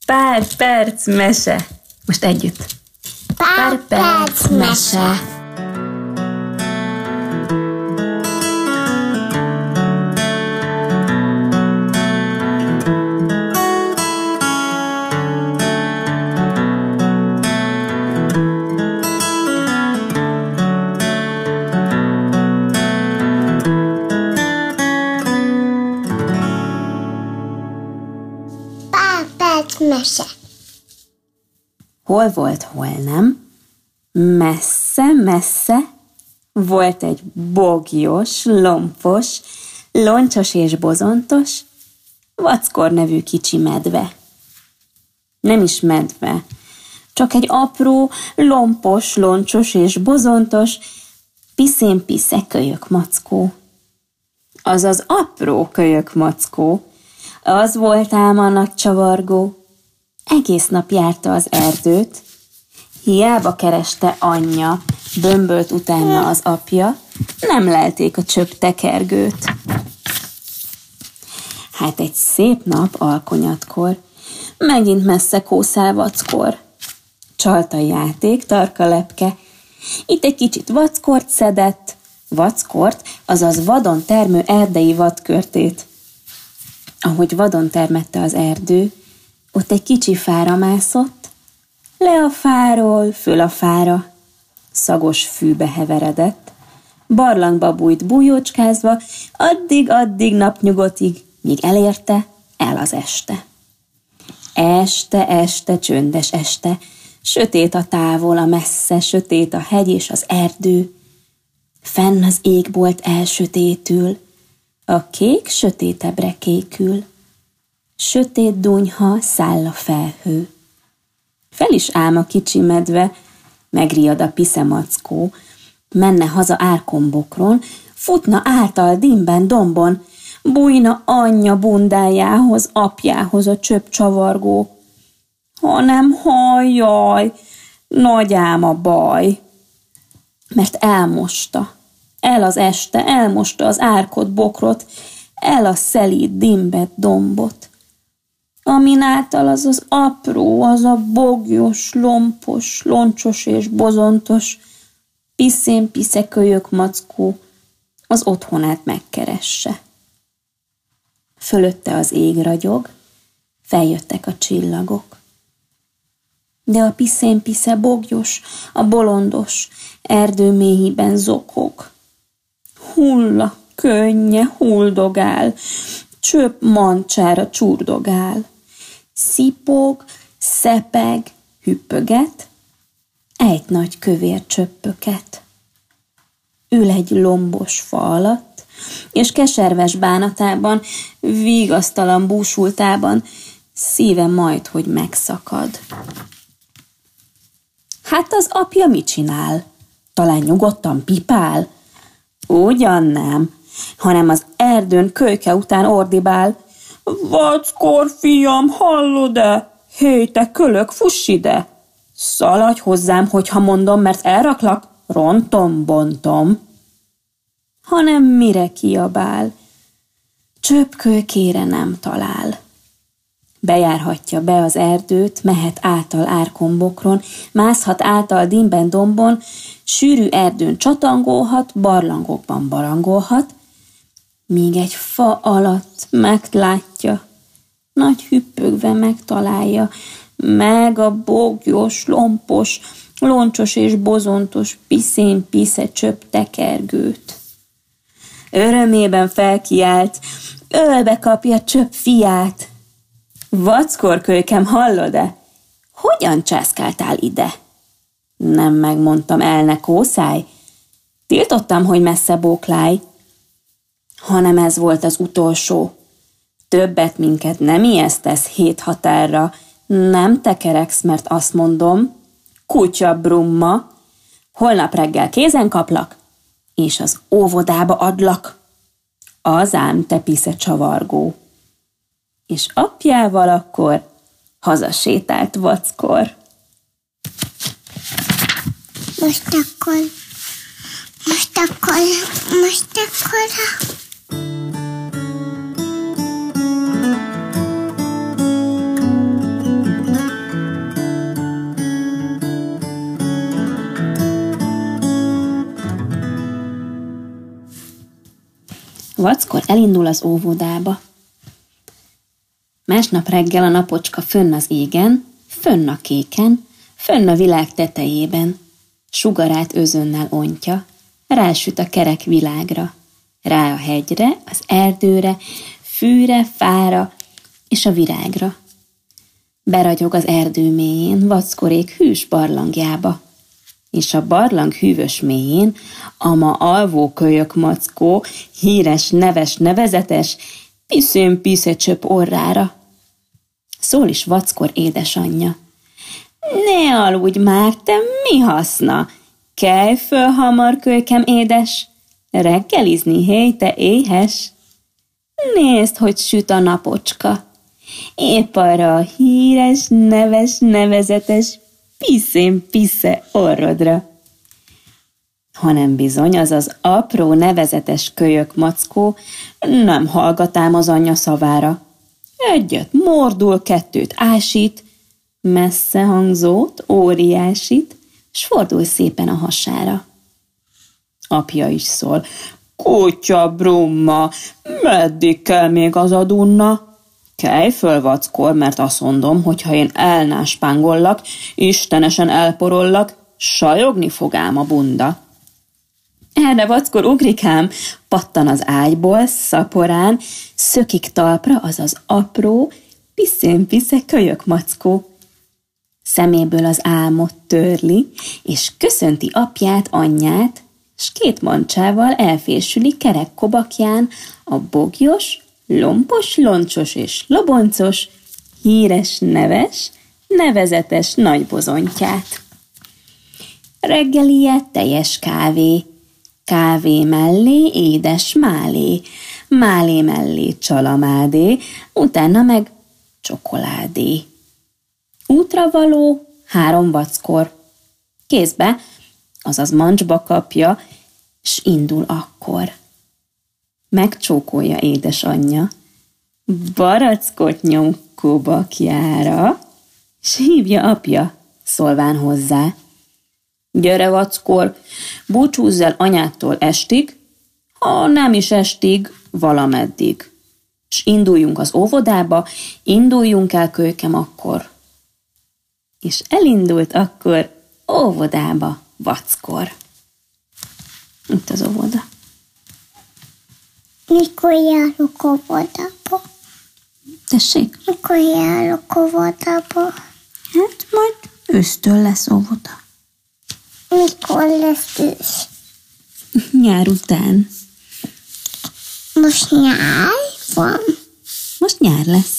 Pár perc mese. Most együtt. Pár perc mese. Mese. Hol volt, hol nem? Messze volt egy bogyós, lompos, loncsos és bozontos, Vackor nevű kicsi medve. Nem is medve, csak egy apró, lompos, loncsos és bozontos, piszén-pisze kölyök-mackó. Azaz apró kölyök-mackó, az volt ám a nagy csavargó. Egész nap járta az erdőt, hiába kereste anyja, bömbölt utána az apja, nem lelték a csöpp tekergőt. Hát egy szép nap alkonyatkor, megint messze kószál Vackor. Csalt a játék, tarka lepke, itt egy kicsit vackort szedett, vackort, azaz vadon termő erdei vadkörtét. Ahogy vadon termette az erdő, ott egy kicsi fára mászott, le a fáról, föl a fára, szagos fűbe heveredett, barlangba bújt bújócskázva, addig napnyugotig, míg elérte el az este. Este, csöndes este, sötét a távol, a messze, sötét a hegy és az erdő, fenn az égbolt elsötétül, a kék sötétebbre kékül, sötét dunyha száll a felhő. Fel is ám a kicsi medve, megriad a piszemackó, menne haza árkombokron, futna által dimben dombon, bújna anyja bundájához, apjához a csöpp csavargó. Hanem hajjaj, nagy ám a baj, mert elmosta. El az este, elmosta az árkot, bokrot, el a szelíd dimbet, dombot. Amin által az az apró, az a bogyos, lompos, loncsos és bozontos, piszén-pisze kölyök-mackó az otthonát megkeresse. Fölötte az ég ragyog, feljöttek a csillagok. De a piszén-pisze bogyos, a bolondos, erdő mélyében zokog. Hulla, könnye, huldogál, csöpp mancsára csurdogál. Szipog, szepeg, hüppöget, egy nagy kövér csöppöket. Ül egy lombos fa alatt, és keserves bánatában, vigasztalan búsultában, szíve majd, hogy megszakad. Hát az apja mit csinál? Talán nyugodtan pipál? Ugyan nem, hanem az erdőn kölyke után ordibál. Vackor, fiam, hallod-e? Hé, te kölök, fuss ide! Szaladj hozzám, hogyha mondom, mert elraklak, rontom-bontom. Hanem mire kiabál? Csöpp kölykére nem talál. Bejárhatja be az erdőt, mehet által árkombokron, mászhat által dimben dombon, sűrű erdőn csatangolhat, barlangokban barangolhat, míg egy fa alatt meglátja, nagy hüppögve megtalálja, meg a bogyos, lompos, loncsos és bozontos piszén-pisze csöpp tekergőt. Örömében felkiált, ölbe kapja csöpp fiát. Vackor, kölykém, hallod-e? Hogyan császkáltál ide? Nem megmondtam, el ne kószálj. Tiltottam, hogy messze bóklálj. Hanem ez volt az utolsó. Többet minket nem ijesztesz 7 határra. Nem tekereksz, mert azt mondom, kutya brumma, holnap reggel kézen kaplak, és az óvodába adlak. Az ám, te pisze csavargó. És apjával akkor hazasétált Vackor. Most akkor. Vackor elindul az óvodába. Másnap reggel a napocska fönn az égen, fönn a kéken, fönn a világ tetejében. Sugarát özönnel ontja, rásüt a kerek világra, rá a hegyre, az erdőre, fűre, fára és a virágra. Beragyog az erdő mélyén, vackorék hűs barlangjába, és a barlang hűvös mélyén a ma alvó kölyök mackó, híres, neves, nevezetes, piszőn pisze csöp orrára. Szól is vackor édesanyja. Ne aludj már, te mi haszna? Kelj föl hamar, kölykem édes, reggelizni, héj, te éhes. Nézd, hogy süt a napocska. Épp arra a híres, neves, nevezetes, piszén pisze orrodra. Hanem bizony az az apró, nevezetes kölyök mackó nem hallgat ám az anyja szavára. Egyet mordul, kettőt ásít, messze hangzót, óriásit, s fordul szépen a hasára. Apja is szól. Kutya brumma, meddig kell még az adunna? Kelj föl, vackor, mert azt mondom, hogyha én elnáspángollak, istenesen elporollak, sajogni fog ám a bunda. Erre vackor ugrikám, pattan az ágyból, szaporán, szökik talpra az az apró, piszén-pisze kölyök mackó. Szeméből az álmot törli, és köszönti apját, anyját, s két mancsával elfésüli kerek kobakján a bogyos, lompos, loncsos és loboncos, híres, neves, nevezetes nagybozontyát. Reggelie teljes kávé, kávé mellé édes málé, málé mellé csalamádé, utána meg csokoládé. Útra való 3 vackor. Kézbe, azaz mancsba kapja, s indul akkor. Megcsókolja édesanyja, barackot nyom kobakjára, s hívja apja, szólván hozzá. Gyere, vackor, búcsúzz el anyától estig, ha nem is estig, valameddig. S induljunk az óvodába, induljunk el, kölykem, akkor. És elindult akkor óvodába vackor. Itt az óvoda. Mikor járok óvodába? Tessék? Mikor járok óvodába? Hát majd ősztől lesz óvoda. Mikor lesz ősz? Nyár után. Most nyár van? Most nyár lesz.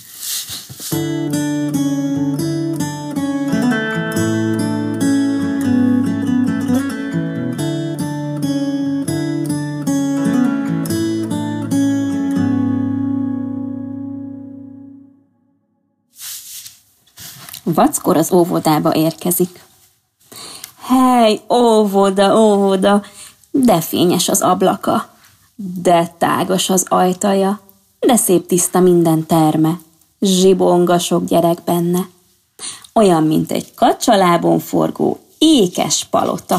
Vackor az óvodába érkezik. Hely, óvoda, óvoda, de fényes az ablaka, de tágas az ajtaja, de szép tiszta minden terme, zsibong a sok gyerek benne. Olyan, mint egy kacsalábon forgó, ékes palota.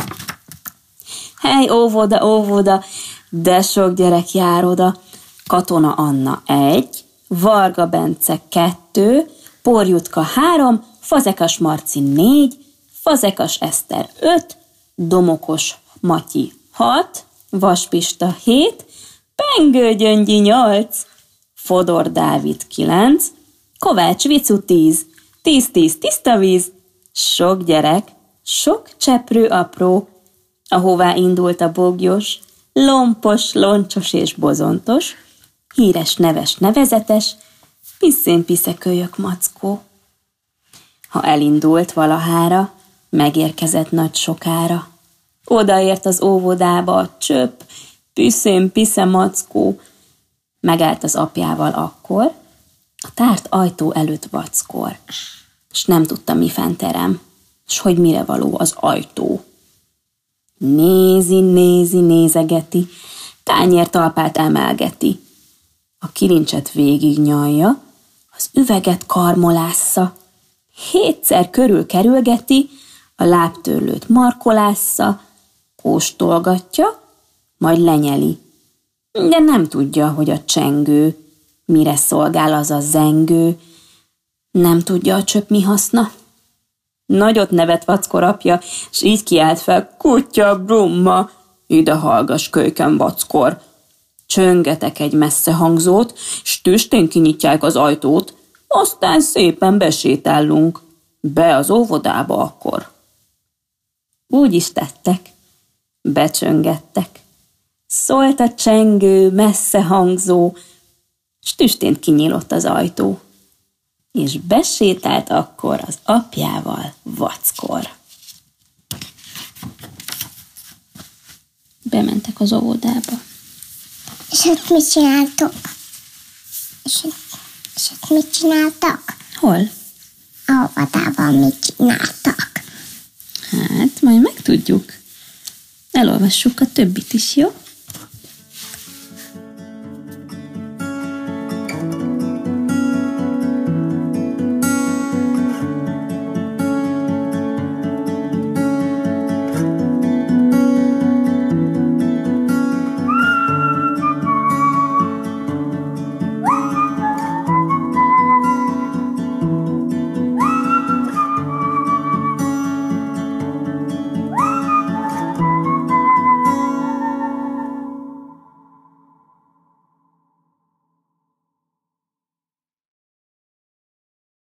Hely, óvoda, óvoda, de sok gyerek jár oda. Katona Anna 1, Varga Bence 2, Porjutka 3, Fazekas Marci 4, Fazekas Eszter 5, Domokos Matyi 6, Vaspista 7, Pengő Gyöngyi 8, Fodor Dávid 9, Kovács Vicu 10, 10-10 tiszta víz, sok gyerek, sok cseprő apró, ahová indult a bogyos, lompos, loncsos és bozontos, híres, neves, nevezetes, piszén-pisze kölyök mackó. Ha elindult valahára, megérkezett nagy sokára. Odaért az óvodába a csöpp, piszén-pisze mackó. Megállt az apjával akkor, a tárt ajtó előtt vackor, s nem tudta, mi fent terem, s hogy mire való az ajtó. Nézi, nézegeti, tányér talpát emelgeti. A kilincset végig nyalja, az üveget karmolásza, 7-szer körül kerülgeti, a lábtörlőt markolásza, kóstolgatja, majd lenyeli. de nem tudja, hogy a csengő, mire szolgál az a zengő. Nem tudja a csöp mi haszna. Nagyot nevet Vackor apja, s így kiált fel: kutya, brumma, ide hallgass, kölykön Vackor. Csöngetek egy messze hangzót, s tüstén kinyitják az ajtót, aztán szépen besétálunk be az óvodába akkor. Úgy is tettek, becsöngettek. Szólt a csengő, messze hangzó, s tüstént kinyílott az ajtó, és besétált akkor az apjával Vackor. Bementek az óvodába. És ott mit csináltok? És ott mit csináltak? Hol? A óvodában mit csináltak? Hát, majd megtudjuk. Elolvassuk a többit is, jó?